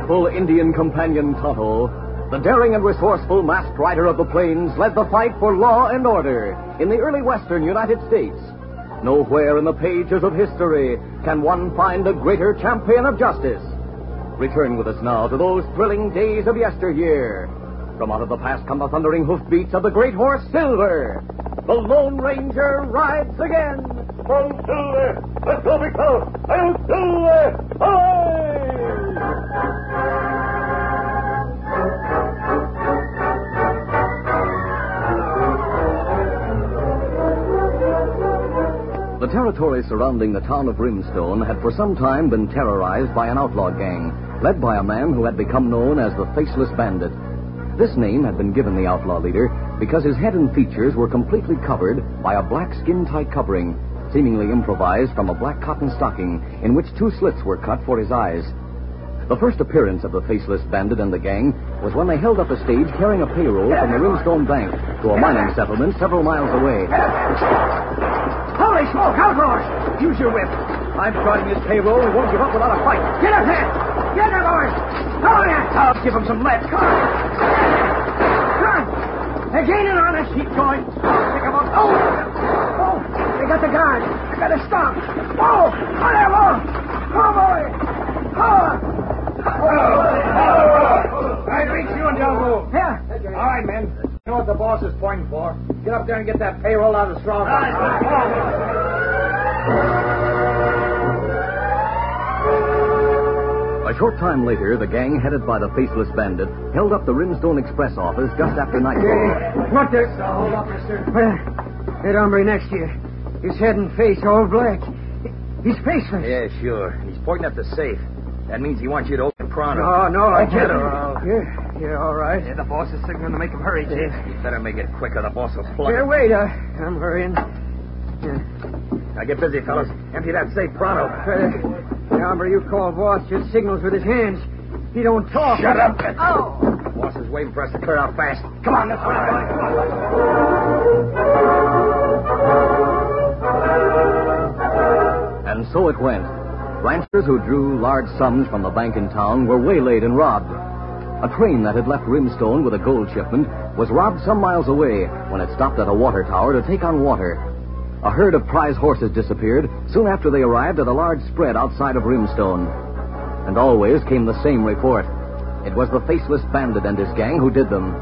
powerful Indian companion Tonto, the daring and resourceful masked rider of the plains led the fight for law and order in the early western United States. Nowhere in the pages of history can one find a greater champion of justice. Return with us now to those thrilling days of yesteryear. From out of the past come the thundering hoofbeats of the great horse Silver. The Lone Ranger rides again. Oh, Silver! Let's go, big fellow! Oh, Silver! The territory surrounding the town of Brimstone had for some time been terrorized by an outlaw gang, led by a man who had become known as the Faceless Bandit. This name had been given the outlaw leader because his head and features were completely covered by a black skin-tight covering, seemingly improvised from a black cotton stocking in which 2 slits were cut for his eyes. The first appearance of the Faceless Bandit and the gang was when they held up a stage carrying a payroll from the Brimstone Bank to a mining settlement several miles away. Holy smoke, outlaws! Use your whip. I'm starting this payroll and won't give up without a fight. Get up there! Get up, boys! Come on! I'll give them some lead. Come on! Come on! They're gaining on us. Keep going. Pick them up. Oh! They got the guard. I gotta stop. Oh! On there, Whoa! Come on, boy! I'd reach you and don't move. Yeah. All right, men. You know what the boss is pointing for. Get up there and get that payroll out of the straw. A short time later, the gang, headed by the Faceless Bandit, held up the Brimstone Express office just after nightfall. What the... Hold up, mister. That hombre next to you. His head and face all black. He's faceless. Yeah, sure. He's pointing at the safe. That means he wants you to open pronto. No, I can't. Yeah, all right. Yeah, the boss is signaling to make him hurry, Chief. You better make it quicker. The boss will flood. Here, wait. I'm hurrying. Now get busy, fellas. Empty that safe pronto. The hombre you call boss just signals with his hands. He don't talk. Shut up. Oh! The boss is waiting for us to clear out fast. Come on, let's run. And so it went. Ranchers who drew large sums from the bank in town were waylaid and robbed. A train that had left Brimstone with a gold shipment was robbed some miles away when it stopped at a water tower to take on water. A herd of prize horses disappeared soon after they arrived at a large spread outside of Brimstone. And always came the same report. It was the Faceless Bandit and his gang who did them.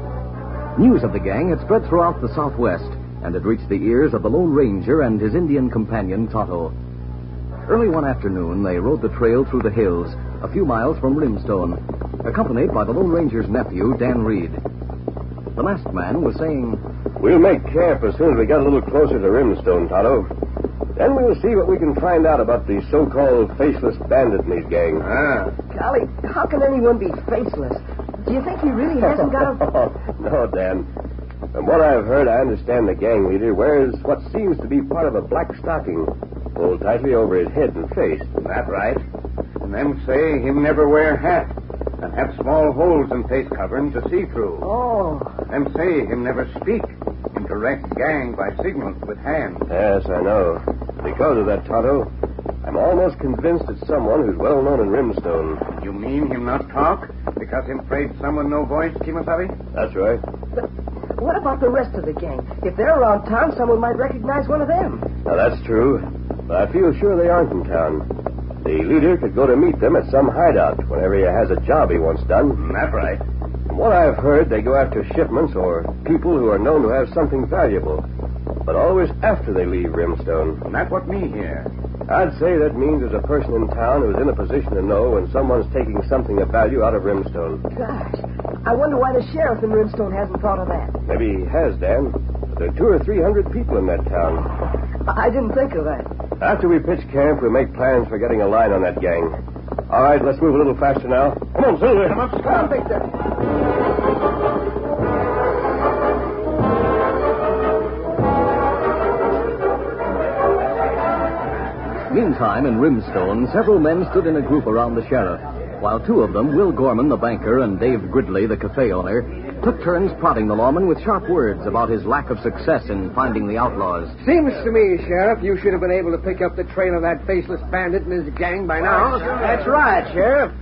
News of the gang had spread throughout the Southwest and had reached the ears of the Lone Ranger and his Indian companion, Tonto. Early one afternoon, they rode the trail through the hills, a few miles from Brimstone, accompanied by the Lone Ranger's nephew, Dan Reed. The masked man was saying, "We'll make camp as soon as we get a little closer to Brimstone, Tonto. Then we'll see what we can find out about the so-called Faceless Bandit and his gang." Golly, how can anyone be faceless? Do you think he really hasn't got a... No, Dan. From what I've heard, I understand the gang leader wears what seems to be part of a black stocking, pulled tightly over his head and face. That right. And them say him never wear hat and have small holes in face covering to see through. Oh. Them say him never speak. Him direct gang by signals with hands. Yes, I know. Because of that, Tonto, I'm almost convinced it's someone who's well known in Brimstone. You mean him not talk? Because him afraid someone no voice, Kimasabi? That's right. But what about the rest of the gang? If they're around town, someone might recognize one of them. Now, that's true. But I feel sure they aren't in town. The leader could go to meet them at some hideout whenever he has a job he wants done. That's right. From what I've heard, they go after shipments or people who are known to have something valuable, but always after they leave Brimstone. That's what me hear. I'd say that means there's a person in town who's in a position to know when someone's taking something of value out of Brimstone. Gosh, I wonder why the sheriff in Brimstone hasn't thought of that. Maybe he has, Dan. There are 200 or 300 people in that town. I didn't think of that. After we pitch camp, we'll make plans for getting a line on that gang. All right, let's move a little faster now. Come on, Silver. Come up, Come Scott. on, Victor. Meantime, in Brimstone, several men stood in a group around the sheriff, while 2 of them, Will Gorman, the banker, and Dave Gridley, the cafe owner, took turns prodding the lawman with sharp words about his lack of success in finding the outlaws. Seems to me, Sheriff, you should have been able to pick up the trail of that Faceless Bandit and his gang by now. That's right, Sheriff.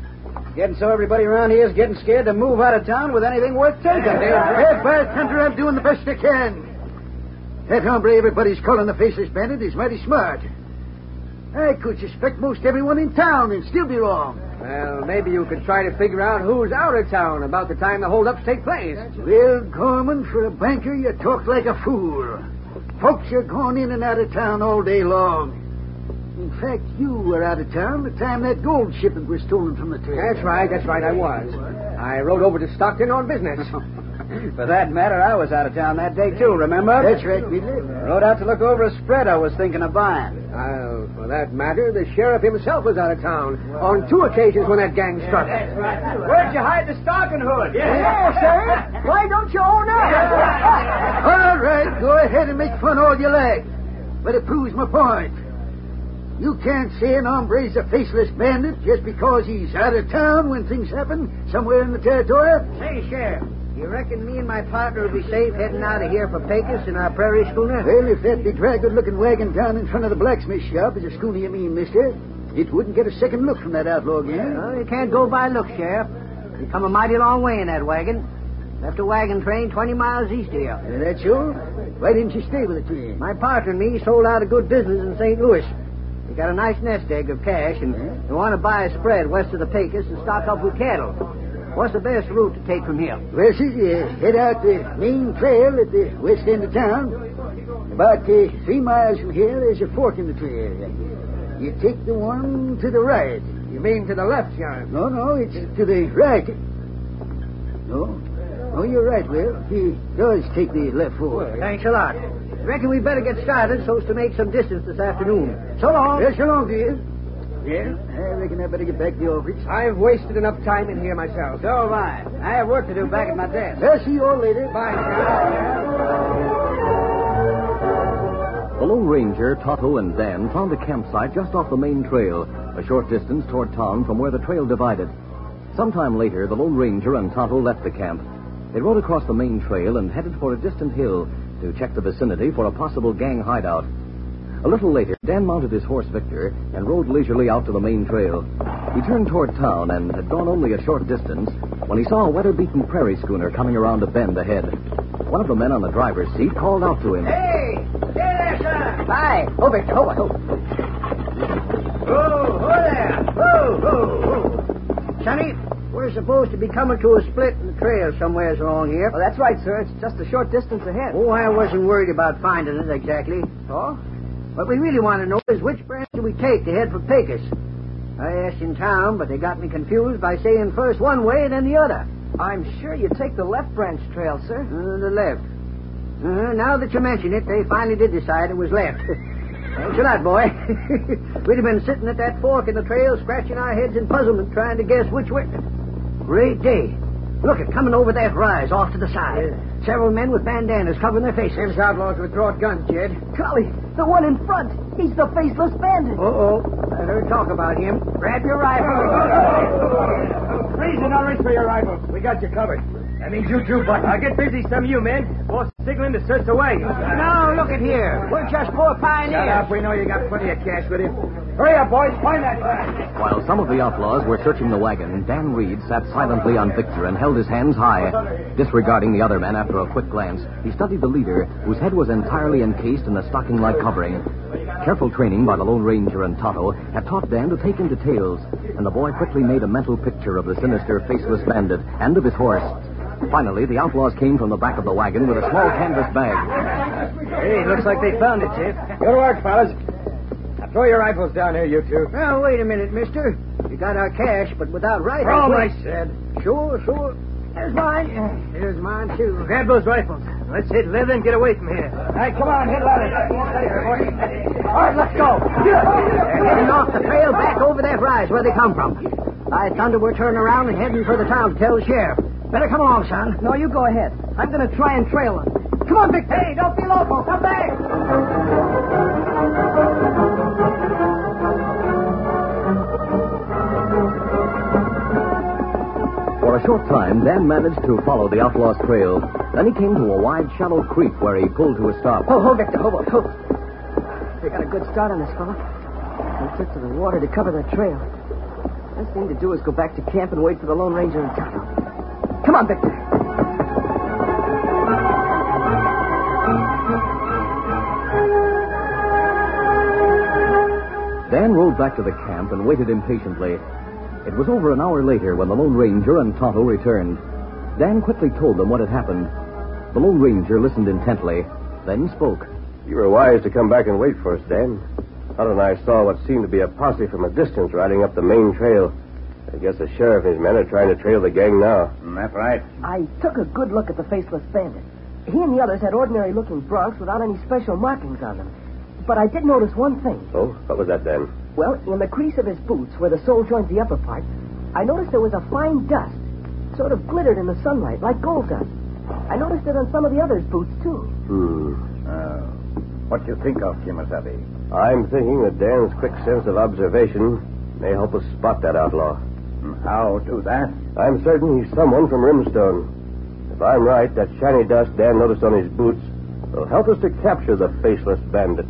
Getting so everybody around here is getting scared to move out of town with anything worth taking. Hey, bartender, I'm doing the best I can. That hombre everybody's calling the Faceless Bandit is mighty smart. I could suspect most everyone in town and still be wrong. Well, maybe you could try to figure out who's out of town about the time the holdups take place. Well, Gorman, for a banker, you talk like a fool. Folks are going in and out of town all day long. In fact, you were out of town the time that gold shipment was stolen from the train. That's right, I was. I rode over to Stockton on business. For that matter, I was out of town that day, too, remember? That's right, Wheeler. Rode out to look over a spread I was thinking of buying. For that matter, the sheriff himself was out of town on 2 occasions when that gang struck. Where'd you hide the stocking hood? Yeah, sir. Why don't you own up? All right, go ahead and make fun all you like. But it proves my point. You can't say an hombre's a faceless bandit just because he's out of town when things happen somewhere in the territory. Hey, Sheriff, you reckon me and my partner will be safe heading out of here for Pecos in our prairie schooner? Well, if that bedraggled-looking wagon down in front of the blacksmith shop is a schooner you mean, mister, it wouldn't get a second look from that outlaw gang. Well, you can't go by looks, Sheriff. You come a mighty long way in that wagon. Left a wagon train 20 miles east of you. That's sure? Why didn't you stay with the train? My partner and me sold out a good business in St. Louis. We got a nice nest egg of cash, and we want to buy a spread west of the Pecos and stock up with cattle. What's the best route to take from here? Well, see, you head out the main trail at the west end of town. About 3 miles from here, there's a fork in the trail. You take the one to the right. You mean to the left, Sheriff? No, it's to the right. No, you're right, Will. He does take the left fork. Well, thanks a lot. Reckon we better get started so as to make some distance this afternoon. So long. Yes, so long, dear. Yeah, I reckon I better get back to the office. I've wasted enough time in here myself. So have I. I have work to do back at my desk. I'll see you all later. Bye, Sheriff. The Lone Ranger, Tonto, and Dan found a campsite just off the main trail, a short distance toward town from where the trail divided. Sometime later, the Lone Ranger and Tonto left the camp. They rode across the main trail and headed for a distant hill to check the vicinity for a possible gang hideout. A little later, Dan mounted his horse Victor and rode leisurely out to the main trail. He turned toward town and had gone only a short distance when he saw a weather-beaten prairie schooner coming around a bend ahead. One of the men on the driver's seat called out to him. Hey! There, sir! Hi. Oh, Victor, hold on. Whoa there! Whoa! Sonny, we're supposed to be coming to a split in the trail somewheres along here. Oh, that's right, sir. It's just a short distance ahead. Oh, I wasn't worried about finding it exactly. Oh? What we really want to know is which branch do we take to head for Pecos? I asked in town, but they got me confused by saying first one way and then the other. I'm sure you take the left branch trail, sir. The left. Now that you mention it, they finally did decide it was left. Thanks a lot, boy. We'd have been sitting at that fork in the trail, scratching our heads in puzzlement, trying to guess which way. Great day. Look, it's coming over that rise off to the side. Several men with bandanas covering their faces. Them's outlaws with drawn guns, Jed. Golly, the one in front. He's the faceless bandit. Uh-oh. I heard talk about him. Grab your rifle. Freeze and I'll reach for your rifle. We got you covered. That means you too, Buck. Now get busy, some of you men. Boss signaling to search the wagon. Now, look at here. We're just poor pioneers. Shut up. We know you got plenty of cash with you. Hurry up, boys. Find that guy. While some of the outlaws were searching the wagon, Dan Reed sat silently on Victor and held his hands high. Disregarding the other men after a quick glance, he studied the leader, whose head was entirely encased in a stocking-like covering. Careful training by the Lone Ranger and Tonto had taught Dan to take in details, and the boy quickly made a mental picture of the sinister, faceless bandit and of his horse. Finally, the outlaws came from the back of the wagon with a small canvas bag. Hey, looks like they found it, Chief. Good work, fellas. Now throw your rifles down here, you two. Now, wait a minute, mister. You got our cash, but without rifles. Roll, I said. Sure. There's mine. There's mine, too. Grab those rifles. Let's hit leather and get away from here. All right, come on, hit leather. All right, let's go. They're heading off the trail back over that rise where they come from. I thunder we're turning around and heading for the town to tell the sheriff. Better come along, son. No, you go ahead. I'm going to try and trail them. Come on, Victor. Hey, don't be loco. Come back. For a short time, Dan managed to follow the outlaws' trail. Then he came to a wide, shallow creek where he pulled to a stop. Hold, Victor. Hold. They got a good start on this, fella. They took to the water to cover their trail. Best thing to do is go back to camp and wait for the Lone Ranger and Tonto. Come on, Victor. Dan rode back to the camp and waited impatiently. It was over an hour later when the Lone Ranger and Tonto returned. Dan quickly told them what had happened. The Lone Ranger listened intently, then spoke. You were wise to come back and wait for us, Dan. Tonto and I saw what seemed to be a posse from a distance riding up the main trail. I guess the sheriff and his men are trying to trail the gang now. That's right. I took a good look at the faceless bandit. He and the others had ordinary-looking broncs without any special markings on them. But I did notice one thing. Oh, what was that then? Well, in the crease of his boots, where the sole joins the upper part, I noticed there was a fine dust. Sort of glittered in the sunlight, like gold dust. I noticed it on some of the others' boots, too. What do you think of, Kimasabi? I'm thinking that Dan's quick sense of observation may help us spot that outlaw. How do that? I'm certain he's someone from Rimstone. If I'm right, that shiny dust Dan noticed on his boots will help us to capture the faceless bandit.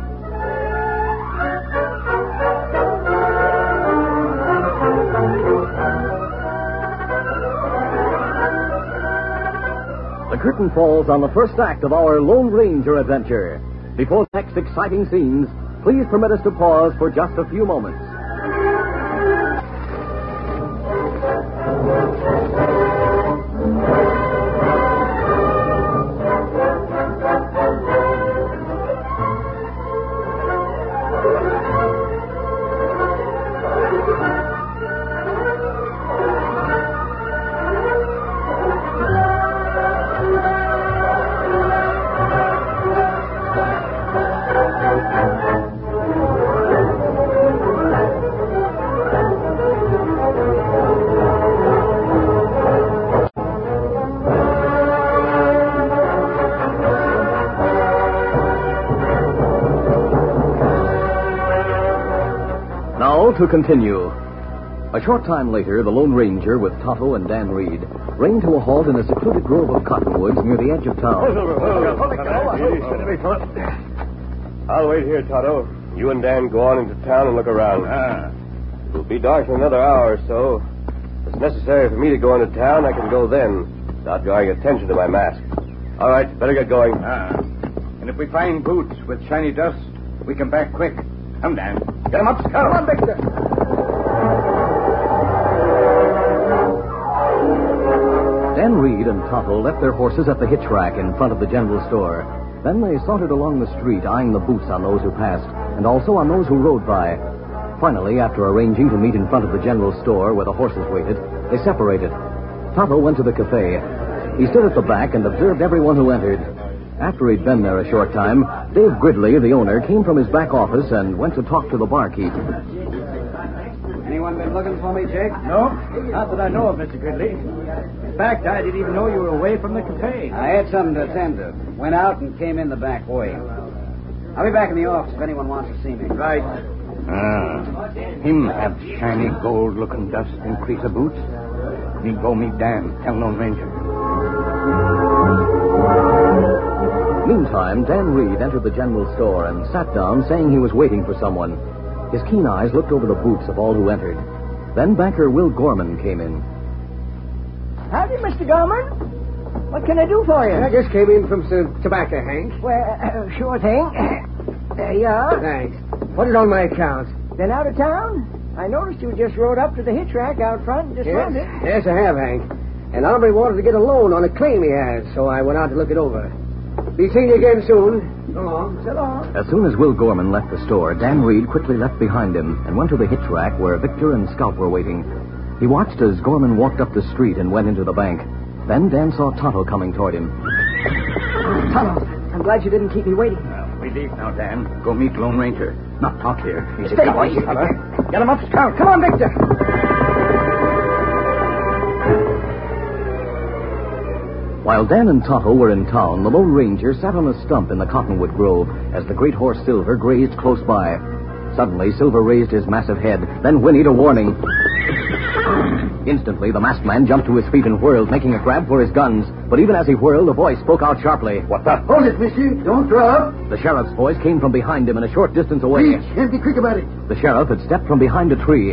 The curtain falls on the first act of our Lone Ranger adventure. Before the next exciting scenes, please permit us to pause for just a few moments. To continue. A short time later, the Lone Ranger, with Tonto and Dan Reed, reined to a halt in a secluded grove of cottonwoods near the edge of town. I'll wait here, Tonto. You and Dan go on into town and look around. It'll be dark in another hour or so. If it's necessary for me to go into town, I can go then, without drawing attention to my mask. All right, better get going. And if we find boots with shiny dust, we come back quick. Come, Dan. Get him up, Scout. Come on, Victor. Dan Reed and Tonto left their horses at the hitch rack in front of the general store. Then they sauntered along the street, eyeing the boots on those who passed, and also on those who rode by. Finally, after arranging to meet in front of the general store where the horses waited, they separated. Tonto went to the cafe. He stood at the back and observed everyone who entered. After he'd been there a short time, Dave Gridley, the owner, came from his back office and went to talk to the barkeep. Anyone been looking for me, Jake? No, not that I know of, Mr. Gridley. In fact, I didn't even know you were away from the cafe. I had something to attend to. Went out and came in the back way. I'll be back in the office if anyone wants to see me. Right. Him have shiny gold-looking dust in crease of boots. Me go meet Dan, tell Lone Ranger. Meantime, Dan Reed entered the general store and sat down, saying he was waiting for someone. His keen eyes looked over the boots of all who entered. Then banker Will Gorman came in. Howdy, Mr. Gorman. What can I do for you? I just came in from some tobacco, Hank. Well, sure thing. There you are. Thanks. Put it on my account. Been out of town? I noticed you just rode up to the hitch rack out front and just found it. Yes, I have, Hank. And Aubrey wanted to get a loan on a claim he has, so I went out to look it over. Be seeing you again soon. So long. So long. As soon as Will Gorman left the store, Dan Reed quickly left behind him and went to the hitch rack where Victor and Scout were waiting. He watched as Gorman walked up the street and went into the bank. Then Dan saw Tonto coming toward him. Tonto, I'm glad you didn't keep me waiting. We leave now, Dan. Go meet Lone Ranger. Not talk here. Stay, boy. Get him up, Scout. Come on, Victor. While Dan and Tonto were in town, the Lone Ranger sat on a stump in the cottonwood grove as the great horse Silver grazed close by. Suddenly, Silver raised his massive head, then whinnied a warning. Instantly, the masked man jumped to his feet and whirled, making a grab for his guns. But even as he whirled, a voice spoke out sharply. What the? Hold it, mister. Don't drop. The sheriff's voice came from behind him and a short distance away. Reach, and be quick about it. The sheriff had stepped from behind a tree.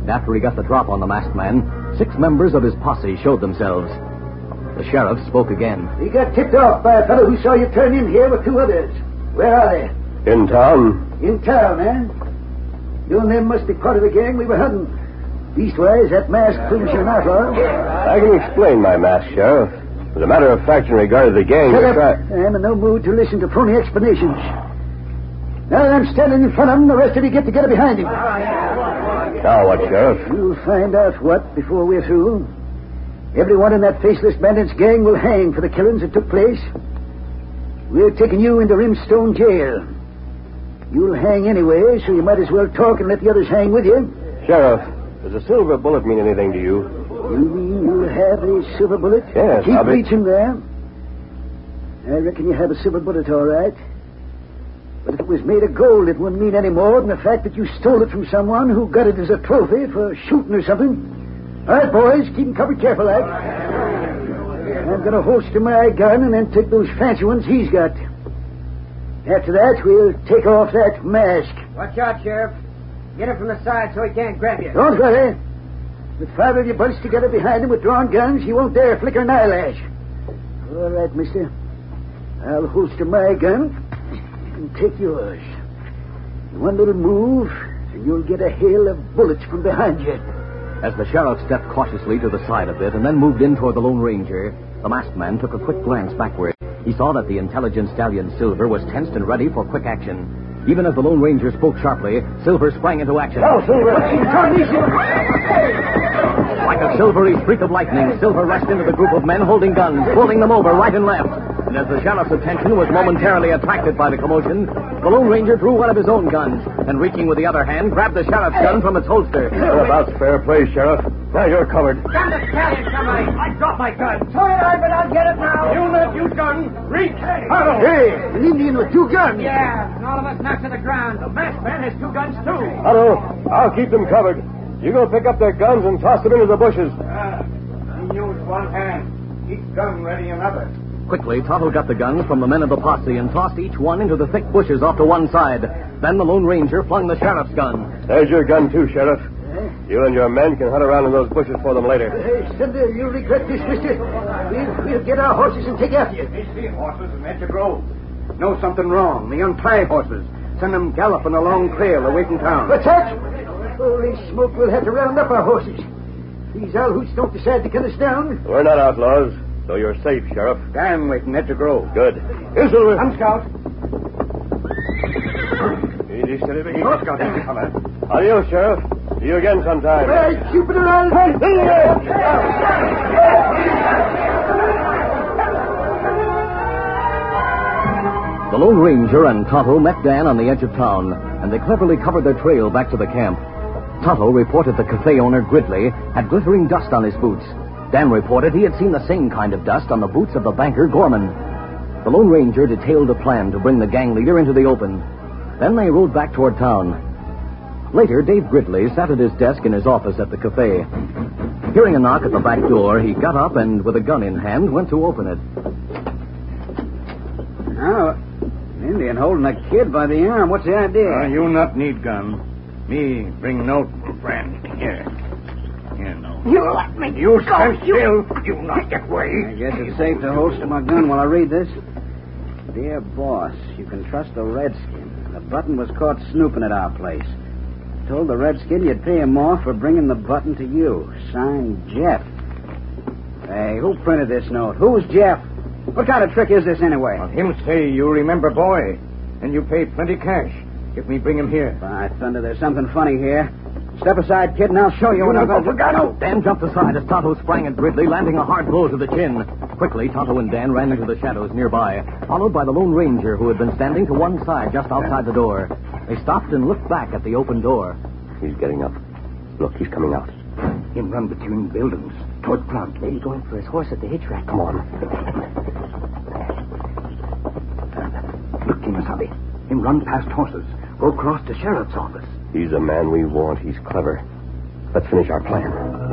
After he got the drop on the masked man, 6 members of his posse showed themselves. The sheriff spoke again. We got tipped off by a fellow who saw you turn in here with 2 others. Where are they? In town. In town, eh? You and them must be part of the gang we were hunting. Leastwise, that mask proves you're not, Lord. I can explain my mask, Sheriff. As a matter of fact, in regard to the gang... Shut up. I'm in no mood to listen to phony explanations. Now that I'm standing in front of him, the rest of you get together behind him. Now what, Sheriff? You'll find out what before we're through. Everyone in that faceless bandits gang will hang for the killings that took place. We're taking you into Rimstone jail. You'll hang anyway, so you might as well talk and let the others hang with you. Sheriff, does a silver bullet mean anything to you? You mean you'll have a silver bullet? Yes, Keep reaching there. I reckon you have a silver bullet, all right. But if it was made of gold, it wouldn't mean any more than the fact that you stole it from someone who got it as a trophy for shooting or something. All right, boys, keep them covered careful, lad. I'm going to holster my gun and then take those fancy ones he's got. After that, we'll take off that mask. Watch out, Sheriff. Get him from the side so he can't grab you. Don't worry. With 5 of you bunched together behind him with drawn guns, he won't dare flicker an eyelash. All right, mister. I'll holster my gun and take yours. One little move, and you'll get a hail of bullets from behind you. As the sheriff stepped cautiously to the side a bit and then moved in toward the Lone Ranger, the masked man took a quick glance backward. He saw that the intelligent stallion Silver was tensed and ready for quick action. Even as the Lone Ranger spoke sharply, Silver sprang into action. Oh, Silver! Like a silvery streak of lightning, Silver rushed into the group of men holding guns, pulling them over right and left. And as the sheriff's attention was momentarily attracted by the commotion, the Lone Ranger drew one of his own guns and, reaching with the other hand, grabbed the sheriff's gun from its holster. About fair play, Sheriff. Now you're covered. Gun the stallion, somebody. I dropped my gun. Sorry, but I'll get it now. You not use gun. Reach. Hey, an Indian with 2 guns. Yeah, and all of us knocked to the ground. The masked man has 2 guns, too. Otto, I'll keep them covered. You go pick up their guns and toss them into the bushes. He used one hand. Each gun ready another. Quickly, Tonto got the guns from the men of the posse and tossed each one into the thick bushes off to one side. Then the Lone Ranger flung the sheriff's gun. There's your gun, too, Sheriff. You and your men can hunt around in those bushes for them later. Hey, Cinder, you'll regret this, mister. We'll get our horses and take after you. These 3 horses in Edge Grove. Know something wrong. The untie horses. Send them galloping a long trail away from town. What's that? Holy smoke, we'll have to round up our horses. These Alhoots don't decide to cut us down. We're not outlaws, so you're safe, Sheriff. Dan waiting at the Grove. Good. Here, Silver. Come, Scout. Easy, steady, easy, Scout. Adios, Sheriff. See you again sometime. Hey, keep it around. The Lone Ranger and Tonto met Dan on the edge of town, and they cleverly covered their trail back to the camp. Tonto reported the cafe owner, Gridley, had glittering dust on his boots. Dan reported he had seen the same kind of dust on the boots of the banker, Gorman. The Lone Ranger detailed a plan to bring the gang leader into the open. Then they rode back toward town. Later, Dave Gridley sat at his desk in his office at the cafe. Hearing a knock at the back door, he got up and, with a gun in hand, went to open it. Now, Indian holding a kid by the arm. What's the idea? You not need gun. Me bring note, friend. Here. Here, no. You let me You stand still. You not get away. I guess it's safe to holster my gun while I read this. Dear boss, you can trust a redskin. The button was caught snooping at our place. Told the redskin you'd pay him more for bringing the button to you. Signed, Jeff. Hey, who printed this note? Who's Jeff? What kind of trick is this anyway? Well, him say you remember boy, and you pay plenty cash. If me bring him here. By thunder, there's something funny here. Step aside, kid, and I'll show you what I'm going to do. Dan jumped aside as Tonto sprang at Gridley, landing a hard blow to the chin. Quickly, Tonto and Dan ran into the shadows nearby, followed by the Lone Ranger, who had been standing to one side just outside the door. They stopped and looked back at the open door. He's getting up. Look, he's coming out. Him run between buildings, toward plant. He's going for his horse at the hitch rack. Come on. Look, Kimasabi. Him run past horses. Go across the sheriff's office. He's the man we want. He's clever. Let's finish our plan.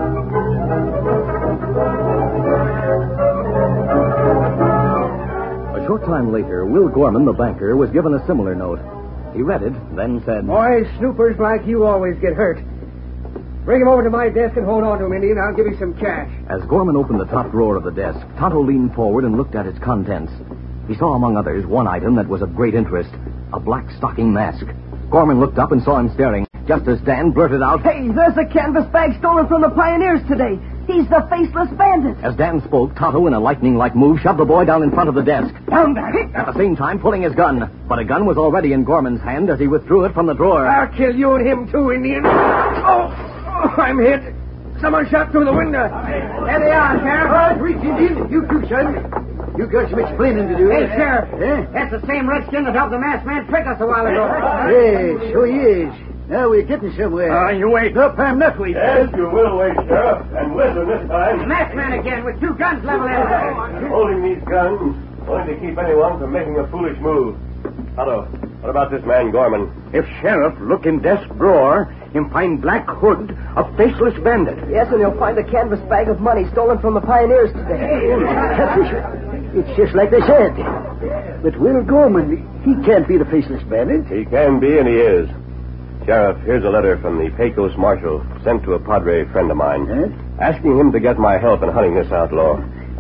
A short time later, Will Gorman, the banker, was given a similar note. He read it, then said, Boys, snoopers like you always get hurt. Bring him over to my desk and hold on to him, Indian. I'll give you some cash. As Gorman opened the top drawer of the desk, Tonto leaned forward and looked at its contents. He saw, among others, one item that was of great interest, a black stocking mask. Gorman looked up and saw him staring, just as Dan blurted out, Hey, there's a canvas bag stolen from the Pioneers today. He's the faceless bandit. As Dan spoke, Tonto, in a lightning-like move, shoved the boy down in front of the desk, Down there. at the same time pulling his gun. But a gun was already in Gorman's hand as he withdrew it from the drawer. I'll kill you and him, too, Indian. Oh, I'm hit. Someone shot through the window. There they are, Sheriff. All right, reach, Indian. You too, son. You got some explaining to do. Hey, Sheriff. Eh? That's the same redskin that helped the masked man trick us a while ago. Yes, so he is. Now we're getting somewhere. You wait. Nope, I'm not waiting. Yes, you will wait, Sheriff. And listen this The time. masked man again with two guns leveled at us. Holding these guns only to keep anyone from making a foolish move. Otto, what about this man, Gorman? If Sheriff look in desk drawer, him find black hood, a faceless bandit. Yes, and you'll find a canvas bag of money stolen from the Pioneers today. It's just like they said. But Will Gorman, he can't be the faceless bandit. He can be, and he is. Sheriff, here's a letter from the Pecos Marshal sent to a Padre friend of mine, asking him to get my help in hunting this outlaw.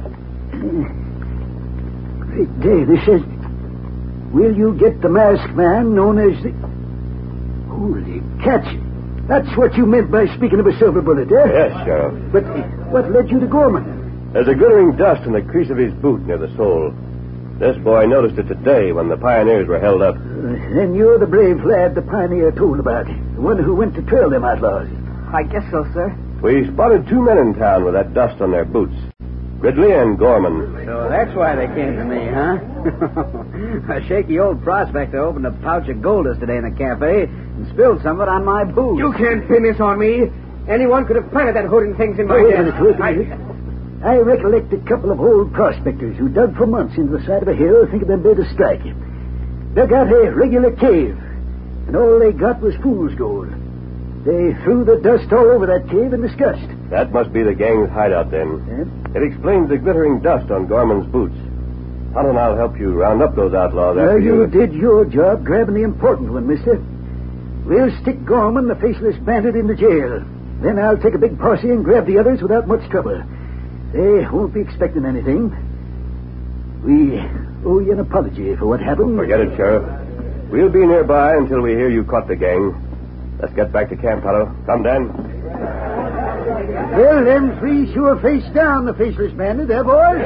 Great day, this says, will you get the masked man known as the... Holy cats. That's what you meant by speaking of a silver bullet, eh? Yes, Sheriff. But what led you to Gorman? There's a glittering dust in the crease of his boot near the sole. This boy noticed it today when the Pioneers were held up. Then you're the brave lad the Pioneer told about. The one who went to trail them outlaws. I guess so, sir. We spotted two men in town with that dust on their boots. Ridley and Gorman. So that's why they came to me, huh? A shaky old prospector opened a pouch of gold dust today in the cafe and spilled some of it on my boots. You can't pin this on me. Anyone could have planted that hood and things in my Wait a desk. minute, wait a minute. I recollect a couple of old prospectors who dug for months into the side of a hill thinking they'd better strike. Dug out a regular cave, and all they got was fool's gold. They threw the dust all over that cave in disgust. That must be the gang's hideout, then. It explains the glittering dust on Gorman's boots. Tonto and I'll help you round up those outlaws Well, after you did your job grabbing the important one, mister. We'll stick Gorman, the faceless bandit, into jail. Then I'll take a big posse and grab the others without much trouble. They won't be expecting anything. We owe you an apology for what happened. Forget it, Sheriff. We'll be nearby until we hear you caught the gang. Let's get back to camp, Tonto. Come, Dan. Well, them three sure face down the faceless bandit, eh, boys?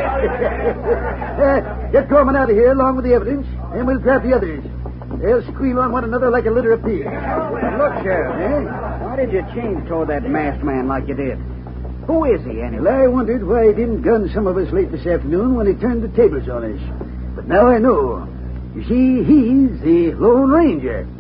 Get Gorman out of here along with the evidence, and we'll grab the others. They'll squeal on one another like a litter of pigs. Look, Sheriff, why did you change toward that masked man like you did? Who is he, anyway? Well, I wondered why he didn't gun some of us late this afternoon when he turned the tables on us. But now I know. You see, he's the Lone Ranger.